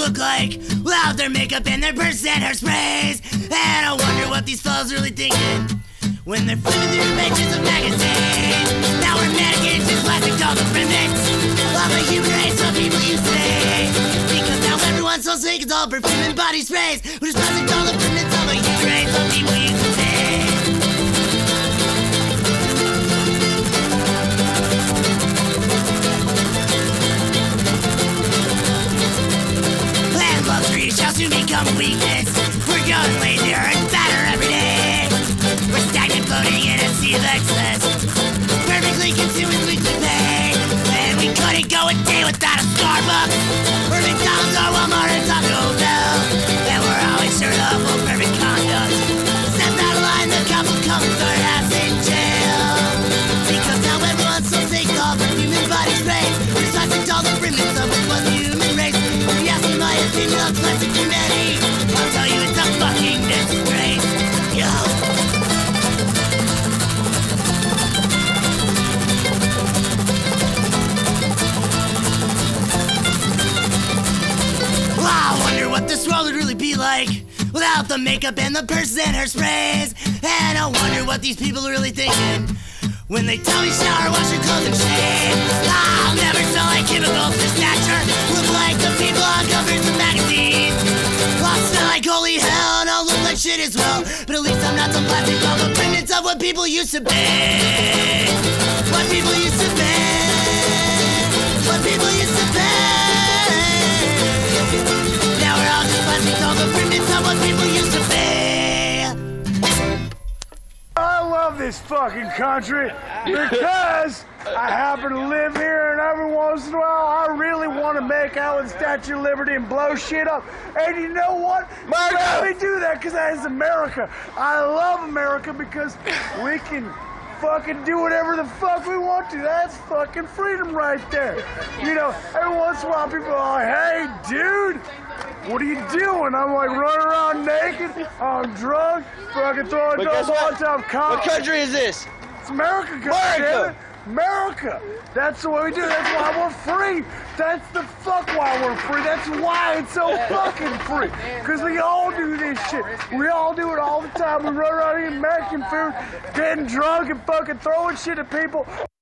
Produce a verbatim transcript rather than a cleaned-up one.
look like without their makeup and their percent hairsprays. And I wonder what these fellas are really thinking when they're flipping through the pages of magazines. Now we're mannequins in plastic doll remnants of a human race of people you say. Because now everyone's so sick, it's all perfume and body sprays. We're just plastic doll remnants of a human race of people you say. Shall soon become a weakness. We're going lazier and fatter every day. We're stagnant, floating in a sea of excess, perfectly consuming weekly pay. And we couldn't go a day without a Starbucks or McDonald's or Walmart or Taco Bell. And we're always sure of full perfect conduct. Step out of line, the cop will come and throw your ass in jail. Because now everyone's so sick of human body sprays. We're tossing all the remnants of one human race. If you ask me my opinion on plastic humanity, I'll tell you it's a fucking disgrace. Yo. Well, I wonder what this world would really be like without the makeup and the percent hairsprays. And I wonder what these people are really thinking when they tell me shower, wash your clothes and shave. I'll never smell like chemicals or stature, look like the people on covers of magazines. I'll smell like holy hell and I'll look like shit as well, but at least I'm not the plastic of the remnants of what people used to be. What people used to be. What people used to be. Now we're all just plastic of the remnants of what people used to be. I love this fucking country because I happen to live here, and every once in a while I really want to make out with the Statue of Liberty and blow shit up. And you know what? America! Let me do that because that is America. I love America because we can fucking do whatever the fuck we want to. That's fucking freedom right there. You know, every once in a while people are like, hey, dude, what are you doing? I'm like running around naked, I'm drunk, fucking throwing dope on top of cops. What country is this? It's America, America. goddammit. America. That's the way we do it. That's why we're free. That's the fuck why we're free. That's why it's so fucking free. Because we all do this shit. We all do it all the time. We run around eating Mexican food, getting drunk and fucking throwing shit at people.